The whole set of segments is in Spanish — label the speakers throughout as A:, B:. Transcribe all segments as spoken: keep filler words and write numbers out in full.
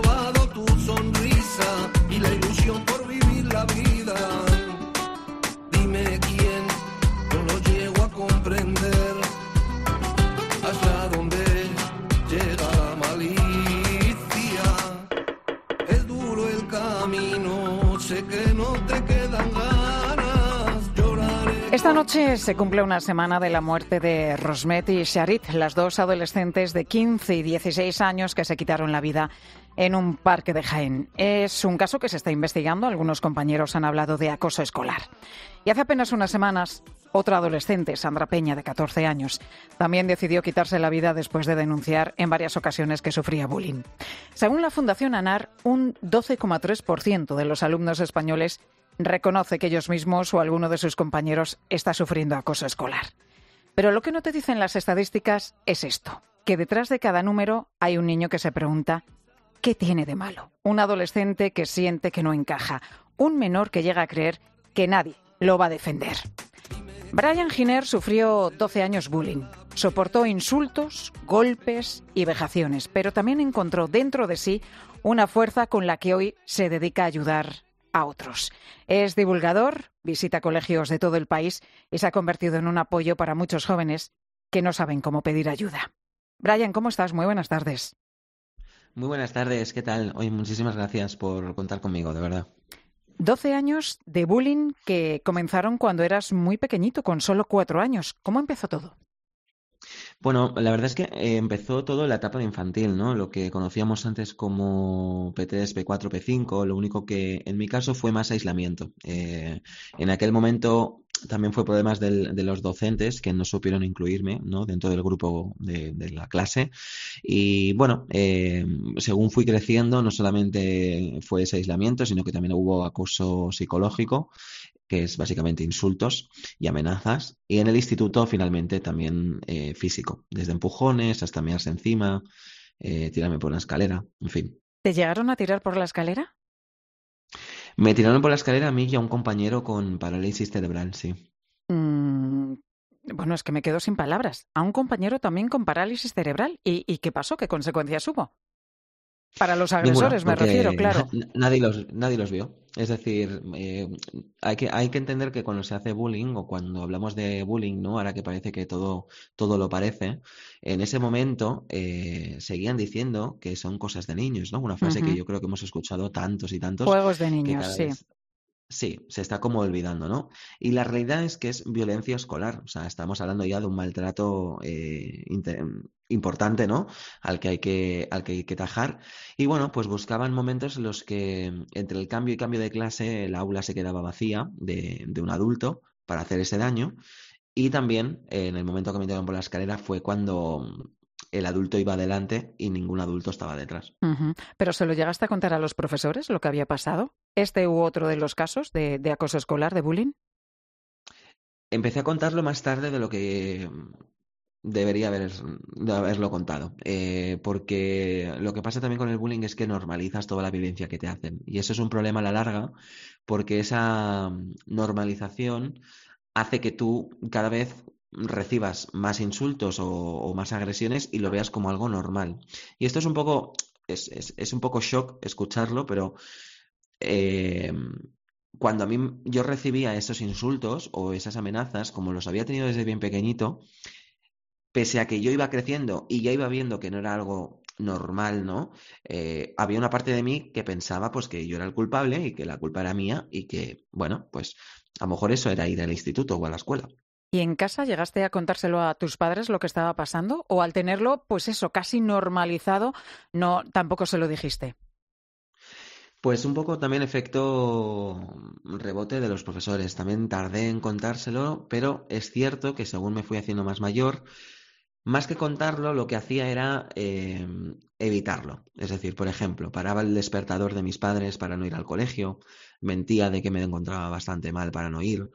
A: robado tu sonrisa y la ilusión por vivir la vida. Dime quién, no lo llego a comprender. Hasta dónde llega la malicia. Es duro el camino, sé que no te quedan ganas. Lloraré.
B: Esta noche se cumple una semana de la muerte de Rosmet y Charit, las dos adolescentes de quince y dieciséis años que se quitaron la vida en un parque de Jaén. Es un caso que se está investigando. Algunos compañeros han hablado de acoso escolar. Y hace apenas unas semanas, otra adolescente, Sandra Peña, de catorce años, también decidió quitarse la vida después de denunciar en varias ocasiones que sufría bullying. Según la Fundación ANAR, un doce coma tres por ciento de los alumnos españoles reconoce que ellos mismos o alguno de sus compañeros está sufriendo acoso escolar. Pero lo que no te dicen las estadísticas es esto, que detrás de cada número hay un niño que se pregunta ¿qué tiene de malo? Un adolescente que siente que no encaja, un menor que llega a creer que nadie lo va a defender. Brian Giner sufrió doce años bullying. Soportó insultos, golpes y vejaciones, pero también encontró dentro de sí una fuerza con la que hoy se dedica a ayudar a otros. Es divulgador, visita colegios de todo el país y se ha convertido en un apoyo para muchos jóvenes que no saben cómo pedir ayuda. Brian, ¿cómo estás? Muy buenas tardes.
C: Muy buenas tardes, ¿qué tal? Hoy muchísimas gracias por contar conmigo, de verdad.
B: doce años de bullying que comenzaron cuando eras muy pequeñito, con solo cuatro años. ¿Cómo empezó todo?
C: Bueno, la verdad es que eh, empezó todo en la etapa de infantil, ¿no? Lo que conocíamos antes como P tres, P cuatro, P cinco, lo único que en mi caso fue más aislamiento. Eh, en aquel momento también fue problemas del, de los docentes que no supieron incluirme, ¿no? Dentro del grupo de, de la clase. Y bueno, eh, según fui creciendo, no solamente fue ese aislamiento, sino que también hubo acoso psicológico, que es básicamente insultos y amenazas. Y en el instituto, finalmente, también eh, físico, desde empujones hasta mearse encima, eh, tirarme por la escalera, en fin.
B: ¿Te llegaron a tirar por la escalera?
C: Me tiraron por la escalera a mí y a un compañero con parálisis cerebral, sí.
B: Mm, bueno, es que me quedo sin palabras. A un compañero también con parálisis cerebral. ¿Y, y qué pasó? ¿Qué consecuencias hubo? Para los agresores,
C: Ninguna,
B: me refiero, claro.
C: na- nadie los, nadie los vio. Es decir, eh, hay que, hay que entender que cuando se hace bullying o cuando hablamos de bullying, ¿no? Ahora que parece que todo, todo lo parece, en ese momento eh, seguían diciendo que son cosas de niños, ¿no? Una frase que
B: Ujú.
C: yo creo que hemos escuchado tantos y tantos
B: Juegos de
C: que
B: niños,
C: cada
B: sí.
C: vez sí, se está como olvidando, ¿no? Y la realidad es que es violencia escolar. O sea, estamos hablando ya de un maltrato eh, inte- importante, ¿no? Al que hay que, al que hay que tajar. Y bueno, pues buscaban momentos en los que entre el cambio y cambio de clase el aula se quedaba vacía de, de un adulto para hacer ese daño. Y también eh, en el momento que me tiraron por la escalera fue cuando el adulto iba adelante y ningún adulto estaba detrás.
B: Ujú. ¿Pero se lo llegaste a contar a los profesores lo que había pasado? ¿Este u otro de los casos de, de acoso escolar, de bullying?
C: Empecé a contarlo más tarde de lo que debería haber, de haberlo contado, eh, porque lo que pasa también con el bullying es que normalizas toda la violencia que te hacen y eso es un problema a la larga porque esa normalización hace que tú cada vez recibas más insultos o, o más agresiones y lo veas como algo normal. Y esto es un poco, es, es, es un poco shock escucharlo, pero eh, cuando a mí yo recibía esos insultos o esas amenazas, como los había tenido desde bien pequeñito, pese a que yo iba creciendo y ya iba viendo que no era algo normal, ¿no? Eh, había una parte de mí que pensaba pues que yo era el culpable y que la culpa era mía y que, bueno, pues a lo mejor eso era ir al instituto o a la escuela.
B: ¿Y en casa llegaste a contárselo a tus padres lo que estaba pasando? ¿O al tenerlo, pues eso, casi normalizado, no, tampoco se lo dijiste?
C: Pues un poco también efecto rebote de los profesores. También tardé en contárselo, pero es cierto que según me fui haciendo más mayor, más que contarlo, lo que hacía era eh, evitarlo. Es decir, por ejemplo, paraba el despertador de mis padres para no ir al colegio, mentía de que me encontraba bastante mal para no ir,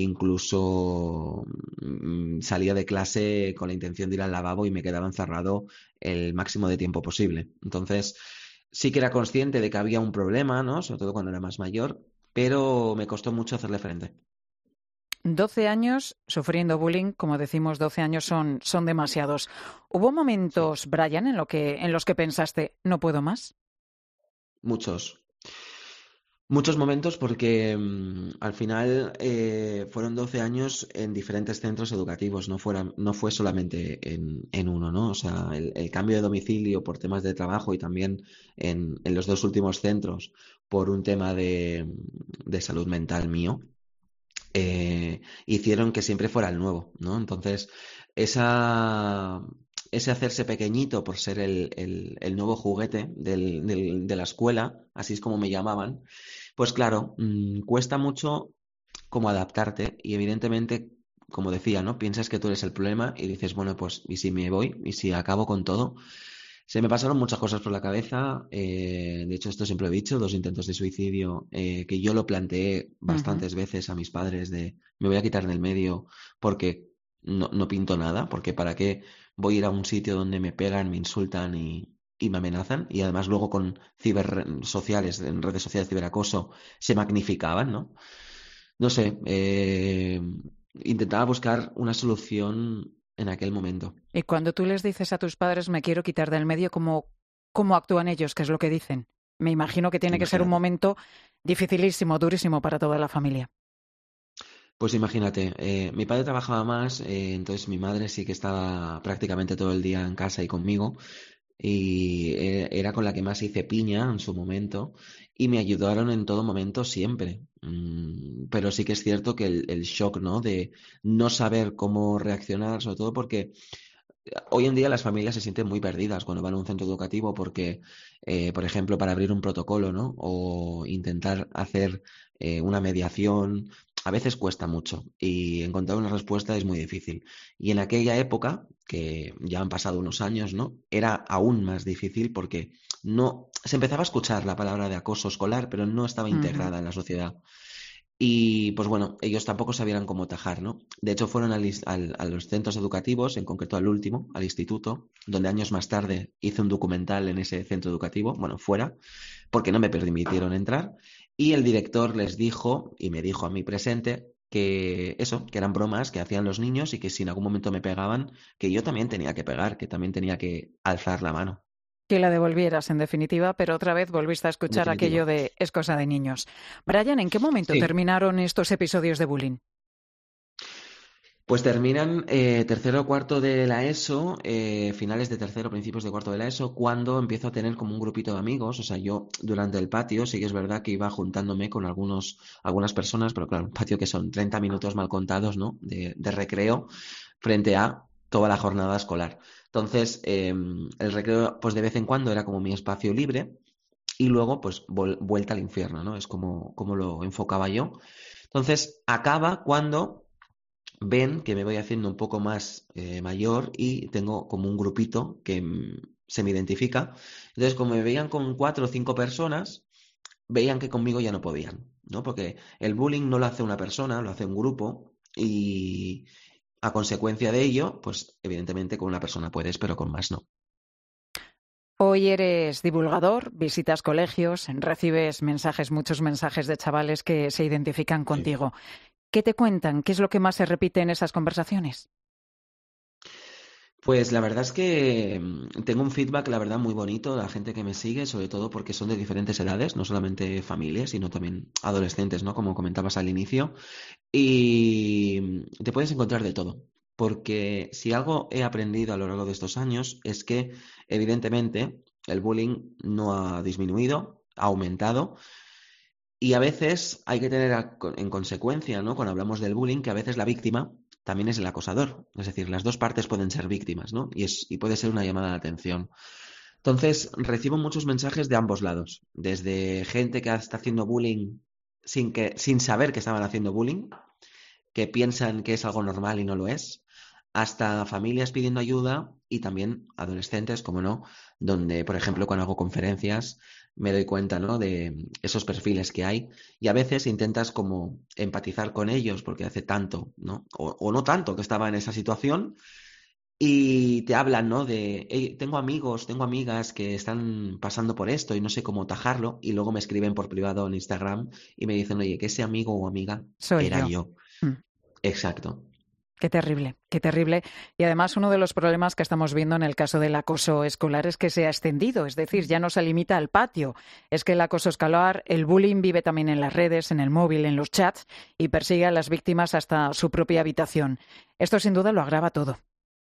C: incluso mm, salía de clase con la intención de ir al lavabo y me quedaba encerrado el máximo de tiempo posible. Entonces, sí que era consciente de que había un problema, ¿no? Sobre todo cuando era más mayor, pero me costó mucho hacerle frente.
B: doce años sufriendo bullying, como decimos, doce años son, son demasiados. ¿Hubo
C: Sí.
B: momentos, Brian, en, lo que, en los que pensaste, no puedo más?
C: muchos. Muchos momentos porque mm, al final eh, fueron doce años en diferentes centros educativos, no fueran, no fue solamente en, en uno, ¿no? O sea, el, el cambio de domicilio por temas de trabajo y también en, en los dos últimos centros por un tema de, de salud mental mío, eh, hicieron que siempre fuera el nuevo, ¿no? Entonces, esa, ese hacerse pequeñito por ser el, el- el nuevo juguete del- del- de la escuela, así es como me llamaban, pues claro, mm, cuesta mucho como adaptarte y evidentemente, como decía, ¿no? Piensas que tú eres el problema y dices, bueno, pues, ¿y si me voy? ¿Y si acabo con todo? Se me pasaron muchas cosas por la cabeza. Eh, de hecho, esto siempre lo he dicho, dos intentos de suicidio, eh, que yo lo planteé
B: Ujú.
C: bastantes veces a mis padres de me voy a quitar del medio porque no, no pinto nada, porque para qué voy a ir a un sitio donde me pegan, me insultan y, y me amenazan. Y además luego con ciber sociales, en redes sociales, ciberacoso, se magnificaban, ¿no? No sé, eh, intentaba buscar una solución en aquel momento.
B: Y cuando tú les dices a tus padres, me quiero quitar del medio, ¿cómo, cómo actúan ellos? ¿Qué es lo que dicen? Me imagino que tiene que ser un
C: Imagínate.
B: momento dificilísimo, durísimo para toda la familia.
C: Pues imagínate, eh, mi padre trabajaba más, eh, entonces mi madre sí que estaba prácticamente todo el día en casa y conmigo, y eh, era con la que más hice piña en su momento, y me ayudaron en todo momento siempre. Mm, pero sí que es cierto que el, el shock, ¿no? De no saber cómo reaccionar, sobre todo porque hoy en día las familias se sienten muy perdidas cuando van a un centro educativo porque, eh, por ejemplo, para abrir un protocolo, ¿no? O intentar hacer eh, una mediación, a veces cuesta mucho y encontrar una respuesta es muy difícil. Y en aquella época, que ya han pasado unos años, ¿no? Era aún más difícil porque no se empezaba a escuchar la palabra de acoso escolar, pero no estaba
B: Ujú.
C: integrada en la sociedad. Y pues bueno, ellos tampoco sabían cómo tajar, ¿no? De hecho, fueron al is- al- a los centros educativos, en concreto al último, al instituto, donde años más tarde hice un documental en ese centro educativo, bueno, fuera, porque no me permitieron entrar. Y el director les dijo, y me dijo a mí presente, que eso, que eran bromas que hacían los niños y que si en algún momento me pegaban, que yo también tenía que pegar, que también tenía que alzar la mano,
B: Que la devolvieras, en definitiva, pero otra vez volviste a
C: en
B: escuchar
C: definitiva.
B: aquello de es cosa de niños. Brian, ¿en qué momento
C: Sí.
B: terminaron estos episodios de bullying?
C: Pues terminan eh, tercero o cuarto de la ESO, eh, finales de tercero, principios de cuarto de la ESO, cuando empiezo a tener como un grupito de amigos. O sea, yo durante el patio sí que es verdad que iba juntándome con algunos, algunas personas, pero claro, un patio que son treinta minutos mal contados, ¿no? De, de recreo frente a toda la jornada escolar. Entonces, eh, el recreo, pues de vez en cuando era como mi espacio libre y luego, pues, vol- vuelta al infierno, ¿no? Es como, como lo enfocaba yo. Entonces, acaba cuando ven que me voy haciendo un poco más eh, mayor y tengo como un grupito que mm, se me identifica. Entonces, como me veían con cuatro o cinco personas, veían que conmigo ya no podían, ¿no? Porque el bullying no lo hace una persona, lo hace un grupo y a consecuencia de ello, pues evidentemente con una persona puedes, pero con más no.
B: Hoy eres divulgador, visitas colegios, recibes mensajes, muchos mensajes de chavales que se identifican
C: Sí.
B: contigo. ¿Qué te cuentan? ¿Qué es lo que más se repite en esas conversaciones?
C: Pues la verdad es que mm, tengo un feedback, la verdad, muy bonito de la gente que me sigue, sobre todo porque son de diferentes edades, no solamente familias, sino también adolescentes, ¿no? Como comentabas al inicio. Y mm, te puedes encontrar de todo, porque si algo he aprendido a lo largo de estos años es que, evidentemente, el bullying no ha disminuido, ha aumentado, y a veces hay que tener a- en consecuencia, ¿no? Cuando hablamos del bullying, que a veces la víctima también es el acosador. Es decir, las dos partes pueden ser víctimas, ¿no? Y, es, y puede ser una llamada de atención. Entonces, recibo muchos mensajes de ambos lados, desde gente que está haciendo bullying sin, que, sin saber que estaban haciendo bullying, que piensan que es algo normal y no lo es, hasta familias pidiendo ayuda y también adolescentes, como no, donde, por ejemplo, cuando hago conferencias me doy cuenta, ¿no? De esos perfiles que hay y a veces intentas como empatizar con ellos porque hace tanto, ¿no? O, o no tanto que estaba en esa situación y te hablan, ¿no? De, "Hey, tengo amigos, tengo amigas que están pasando por esto y no sé cómo tajarlo", y luego me escriben por privado en Instagram y me dicen, oye, que ese amigo o amiga
B: Soy
C: era
B: yo.
C: yo.
B: Mm.
C: Exacto.
B: Qué terrible, qué terrible. Y además uno de los problemas que estamos viendo en el caso del acoso escolar es que se ha extendido, es decir, ya no se limita al patio. Es que el acoso escolar, el bullying vive también en las redes, en el móvil, en los chats y persigue a las víctimas hasta su propia habitación. Esto sin duda lo agrava todo.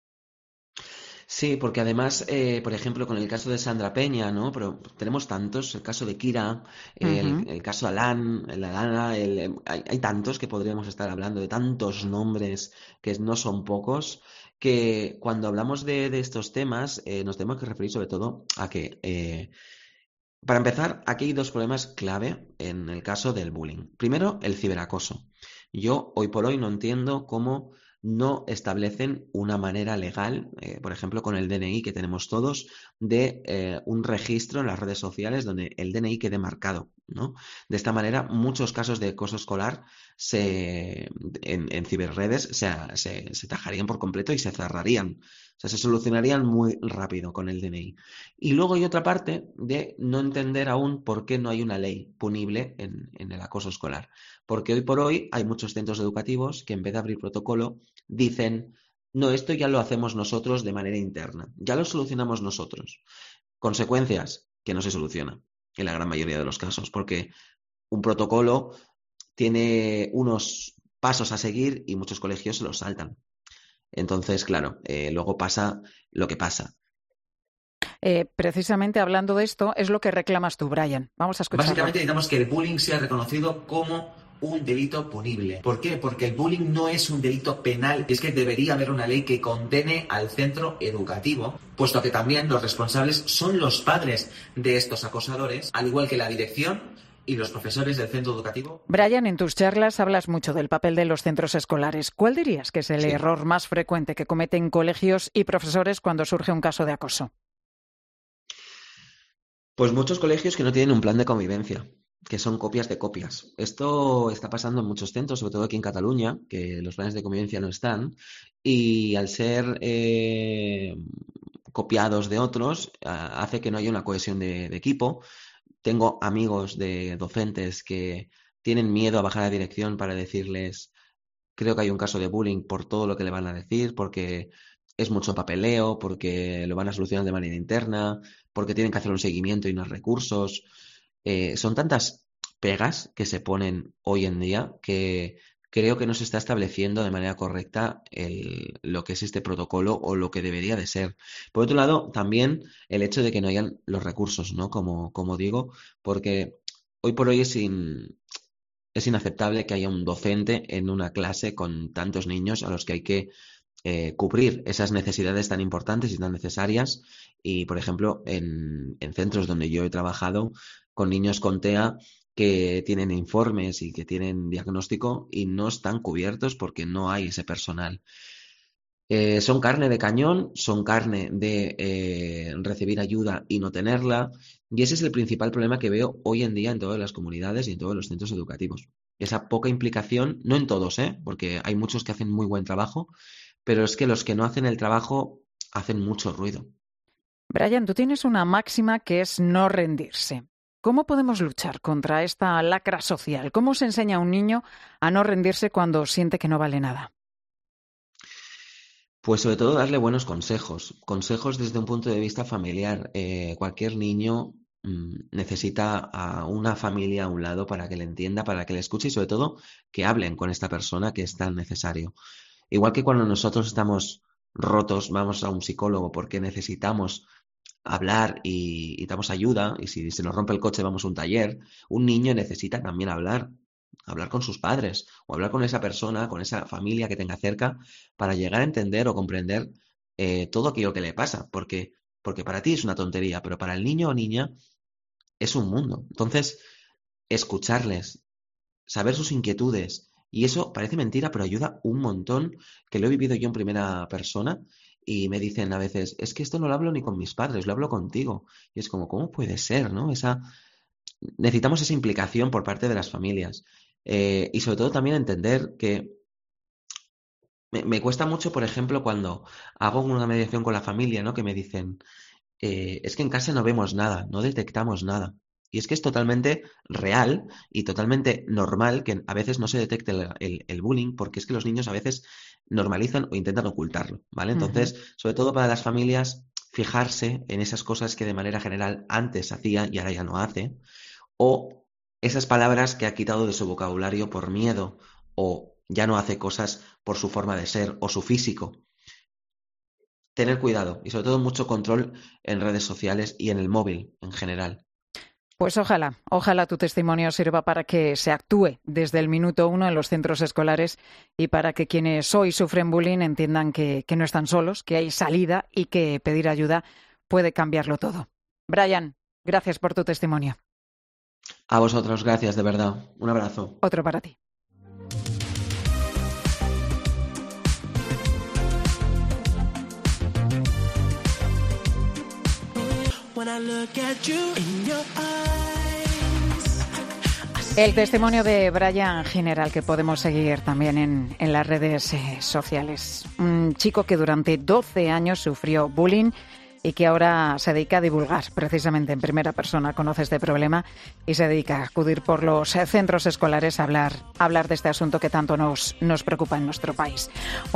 C: Sí, porque además, eh, por ejemplo, con el caso de Sandra Peña, ¿no? Pero tenemos tantos, el caso de Kira, el,
B: Ujú.
C: el caso de Alan, el Alana, el, eh, hay, hay tantos que podríamos estar hablando, de tantos nombres que no son pocos, que cuando hablamos de, de estos temas eh, nos tenemos que referir sobre todo a que, eh, para empezar, aquí hay dos problemas clave en el caso del bullying. Primero, el ciberacoso. Yo hoy por hoy no entiendo cómo no establecen una manera legal, eh, por ejemplo, con el D N I que tenemos todos, de eh, un registro en las redes sociales donde el D N I quede marcado, ¿no? De esta manera, muchos casos de acoso escolar se, en, en ciberredes se, se, se tajarían por completo y se cerrarían. O sea, se solucionarían muy rápido con el D N I. Y luego hay otra parte de no entender aún por qué no hay una ley punible en, en el acoso escolar. Porque hoy por hoy hay muchos centros educativos que en vez de abrir protocolo dicen, no, esto ya lo hacemos nosotros de manera interna, ya lo solucionamos nosotros. Consecuencias, que no se soluciona en la gran mayoría de los casos, porque un protocolo tiene unos pasos a seguir y muchos colegios se los saltan. Entonces, claro, eh, luego pasa lo que pasa.
B: Eh, precisamente hablando de esto, es lo que reclamas tú, Brian. Vamos a escucharlo.
D: Básicamente necesitamos que el bullying sea reconocido como un delito punible. ¿Por qué? Porque el bullying no es un delito penal. Es que debería haber una ley que condene al centro educativo, puesto que también los responsables son los padres de estos acosadores, al igual que la dirección y los profesores del centro educativo.
B: Brian, en tus charlas hablas mucho del papel de los centros escolares. ¿Cuál dirías que es el
C: Sí.
B: error más frecuente que cometen colegios y profesores cuando surge un caso de acoso?
C: Pues muchos colegios que no tienen un plan de convivencia, que son copias de copias. Esto está pasando en muchos centros, sobre todo aquí en Cataluña, que los planes de convivencia no están, y al ser eh, copiados de otros, a- hace que no haya una cohesión de, de equipo. Tengo amigos de docentes que tienen miedo a bajar a dirección para decirles, creo que hay un caso de bullying por todo lo que le van a decir, porque es mucho papeleo, porque lo van a solucionar de manera interna, porque tienen que hacer un seguimiento y unos recursos. Eh, son tantas pegas que se ponen hoy en día que creo que no se está estableciendo de manera correcta el- lo que es este protocolo o lo que debería de ser. Por otro lado, también el hecho de que no hayan los recursos, ¿no? Como, como digo, porque hoy por hoy es in- es inaceptable que haya un docente en una clase con tantos niños a los que hay que eh, cubrir esas necesidades tan importantes y tan necesarias. Y, por ejemplo, en, en centros donde yo he trabajado con niños con T E A que tienen informes y que tienen diagnóstico y no están cubiertos porque no hay ese personal. Eh, son carne de cañón, son carne de eh, recibir ayuda y no tenerla, y ese es el principal problema que veo hoy en día en todas las comunidades y en todos los centros educativos. Esa poca implicación, no en todos, ¿eh? Porque hay muchos que hacen muy buen trabajo, pero es que los que no hacen el trabajo hacen mucho ruido.
B: Brian, tú tienes una máxima que es no rendirse. ¿Cómo podemos luchar contra esta lacra social? ¿Cómo se enseña a un niño a no rendirse cuando siente que no vale nada?
C: Pues sobre todo darle buenos consejos, consejos desde un punto de vista familiar. Eh, cualquier niño mm, necesita a una familia a un lado para que le entienda, para que le escuche y sobre todo que hablen con esta persona que es tan necesario. Igual que cuando nosotros estamos rotos, vamos a un psicólogo porque necesitamos hablar y, y damos ayuda, y si se nos rompe el coche vamos a un taller, un niño necesita también hablar, hablar con sus padres o hablar con esa persona, con esa familia que tenga cerca para llegar a entender o comprender eh, todo aquello que le pasa, porque, porque para ti es una tontería, pero para el niño o niña es un mundo. Entonces, escucharles, saber sus inquietudes. Y eso parece mentira, pero ayuda un montón, que lo he vivido yo en primera persona y me dicen a veces, es que esto no lo hablo ni con mis padres, lo hablo contigo. Y es como, ¿cómo puede ser, no? Esa, necesitamos esa implicación por parte de las familias. Eh, y sobre todo también entender que me, me cuesta mucho, por ejemplo, cuando hago una mediación con la familia, ¿no? Que me dicen, eh, es que en casa no vemos nada, no detectamos nada. Y es que es totalmente real y totalmente normal que a veces no se detecte el, el, el bullying, porque es que los niños a veces normalizan o intentan ocultarlo, ¿vale? Entonces, uh-huh. sobre todo para las familias, fijarse en esas cosas que de manera general antes hacía y ahora ya no hace, o esas palabras que ha quitado de su vocabulario por miedo, o ya no hace cosas por su forma de ser o su físico. Tener cuidado y sobre todo mucho control en redes sociales y en el móvil en general.
B: Pues ojalá, ojalá tu testimonio sirva para que se actúe desde el minuto uno en los centros escolares y para que quienes hoy sufren bullying entiendan que, que no están solos, que hay salida y que pedir ayuda puede cambiarlo todo. Brian, gracias por tu testimonio.
C: A vosotros, gracias, de verdad. Un abrazo.
B: Otro para ti. El testimonio de Brian General, que podemos seguir también en, en las redes eh, sociales. Un chico que durante doce años sufrió bullying y que ahora se dedica a divulgar, precisamente en primera persona, conoce este problema y se dedica a acudir por los centros escolares a hablar, a hablar de este asunto que tanto nos, nos preocupa en nuestro país.